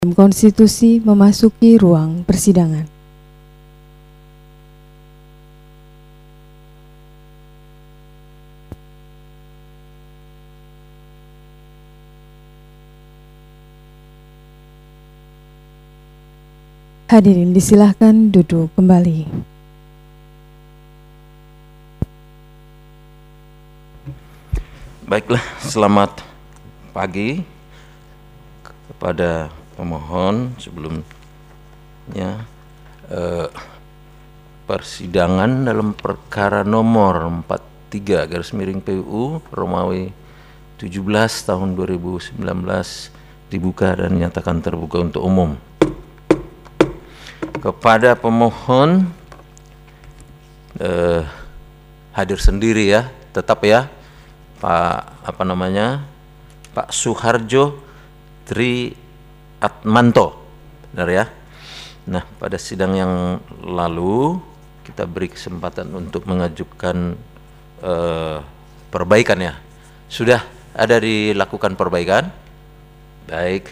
Hakim Konstitusi memasuki ruang persidangan. Hadirin disilahkan duduk kembali. Baiklah, selamat pagi kepada pemohon. Sebelumnya persidangan dalam perkara nomor 43/PUU Romawi 17 tahun 2019 dibuka dan nyatakan terbuka untuk umum. Kepada pemohon hadir sendiri ya, tetap ya, Pak Suharjo Triatmanto, benar ya. Nah, pada sidang yang lalu kita beri kesempatan untuk mengajukan perbaikan ya. Sudah ada dilakukan perbaikan? Baik.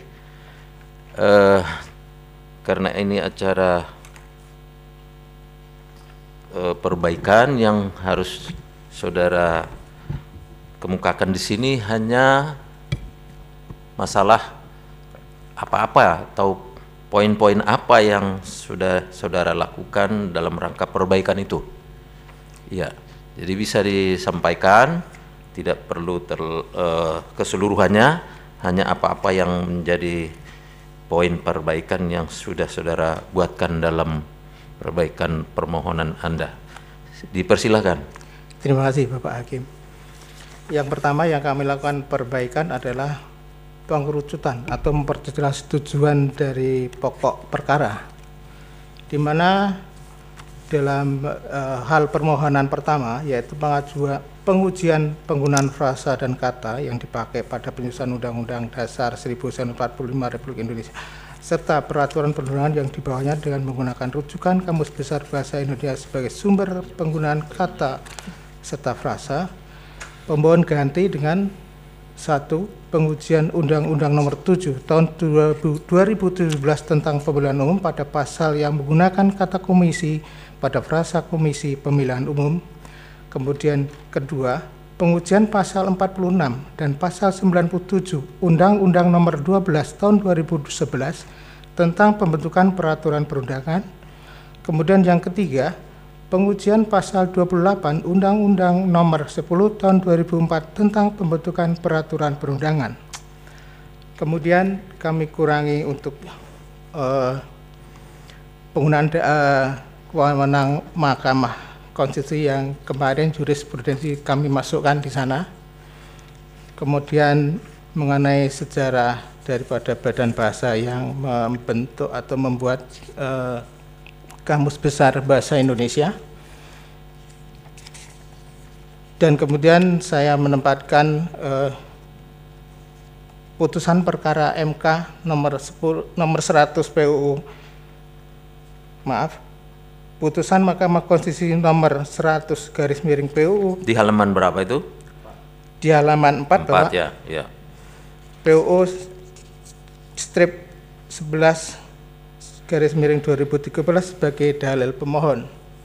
Karena ini acara perbaikan yang harus saudara kemukakan di sini hanya masalah apa-apa atau poin-poin apa yang sudah saudara lakukan dalam rangka perbaikan itu. Ya, jadi bisa disampaikan, tidak perlu keseluruhannya, hanya apa-apa yang menjadi poin perbaikan yang sudah saudara buatkan dalam perbaikan permohonan Anda. Dipersilahkan. Terima kasih Bapak Hakim. Yang pertama yang kami lakukan perbaikan adalah pengerucutan atau memperjelas tujuan dari pokok perkara, di mana dalam hal permohonan pertama yaitu pengujian penggunaan frasa dan kata yang dipakai pada penyusunan Undang-Undang Dasar 1945 Republik Indonesia serta peraturan perundangan yang dibawahnya dengan menggunakan rujukan Kamus Besar Bahasa Indonesia sebagai sumber penggunaan kata serta frasa, pemohon ganti dengan 1. Pengujian Undang-Undang Nomor 7 Tahun 2017 tentang Pemilihan Umum pada pasal yang menggunakan kata komisi pada frasa komisi pemilihan umum. Kemudian kedua, pengujian pasal 46 dan pasal 97 Undang-Undang Nomor 12 Tahun 2011 tentang pembentukan peraturan perundangan. Kemudian yang ketiga, pengujian pasal 28 Undang-Undang Nomor 10 Tahun 2004 tentang pembentukan peraturan perundangan. Kemudian kami kurangi untuk penggunaan wewenang Mahkamah Konstitusi yang kemarin jurisprudensi kami masukkan di sana. Kemudian mengenai sejarah daripada badan bahasa yang membentuk atau membuat Kamus Besar Bahasa Indonesia. Dan kemudian saya menempatkan putusan perkara MK nomor 100 PUU putusan Mahkamah Konstitusi nomor 100/PUU Di halaman berapa itu? di halaman 4 Bapak. Ya, ya. PUU strip 11/2013 sebagai dalil pemohon.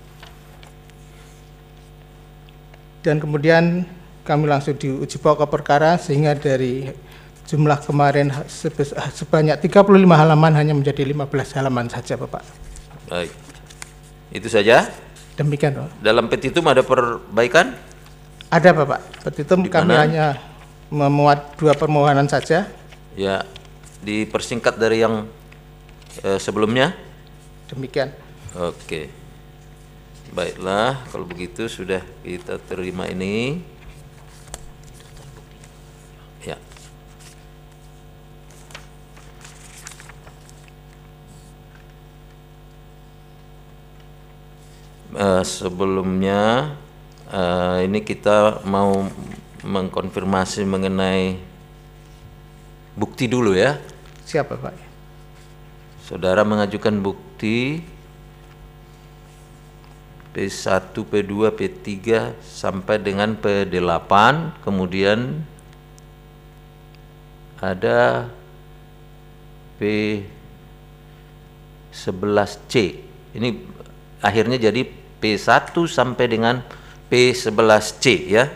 Dan kemudian kami langsung diuji pokok perkara sehingga dari jumlah kemarin sebanyak 35 halaman hanya menjadi 15 halaman saja Bapak. Baik. Itu saja? Demikian Bapak. Dalam petitum ada perbaikan? Ada Bapak. Petitum kami hanya memuat 2 permohonan saja. Ya, dipersingkat dari yang sebelumnya? Demikian. Oke. Baiklah, kalau begitu sudah kita terima ini. Ya. Sebelumnya ini kita mau mengkonfirmasi mengenai bukti dulu ya. Siapa Pak? Saudara mengajukan bukti P1, P2, P3 sampai dengan P8, kemudian ada P11C. Ini akhirnya jadi P1 sampai dengan P11C ya.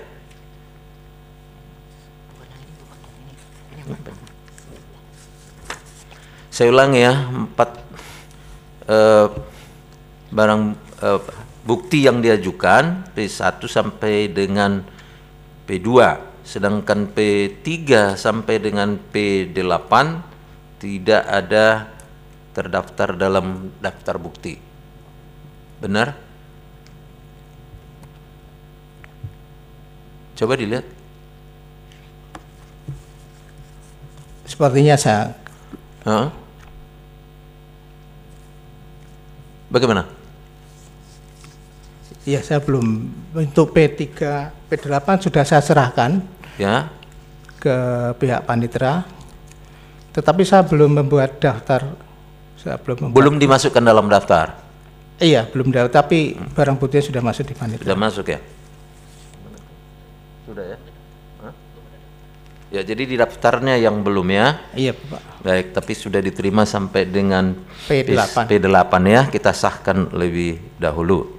Saya ulangi ya, 4 barang bukti yang diajukan P1 sampai dengan P2, sedangkan P3 sampai dengan P8 tidak ada terdaftar dalam daftar bukti. Benar? Coba dilihat. Sepertinya saya bagaimana? ya saya belum, untuk P3, P8 sudah saya serahkan Ya. ke pihak panitera, tetapi saya belum membuat daftar. Saya Belum dimasukkan dalam daftar. Iya, belum daftar, tapi barang buktinya sudah masuk di panitera. Sudah masuk ya? Sudah ya? Hah? Ya, jadi di daftarnya yang belum ya? Iya, Pak. Baik, tapi sudah diterima sampai dengan P8. P8 ya, kita sahkan lebih dahulu.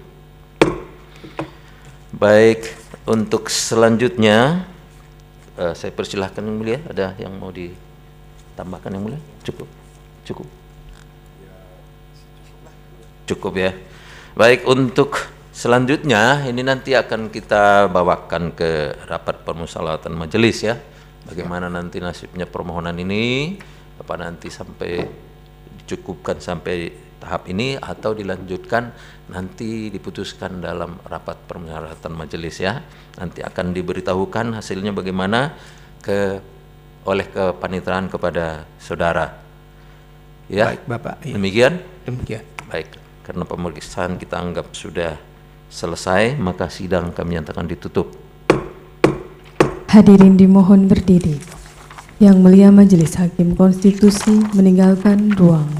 Baik, untuk selanjutnya saya persilahkan yang mulia, ada yang mau ditambahkan yang mulia? Cukup? Cukup ya. Baik, untuk selanjutnya ini nanti akan kita bawakan ke rapat permusyawaratan majelis ya. Bagaimana nanti nasibnya permohonan ini, apa nanti sampai dicukupkan sampai tahap ini atau dilanjutkan nanti diputuskan dalam rapat permusyawaratan majelis ya. Nanti akan diberitahukan hasilnya bagaimana oleh kepaniteraan kepada saudara. Ya. Baik, Bapak. Iya. Demikian? Demikian. Baik, karena pemeriksaan kita anggap sudah selesai, maka sidang kami nyatakan ditutup. Hadirin dimohon berdiri. Yang Mulia Majelis Hakim Konstitusi meninggalkan ruang.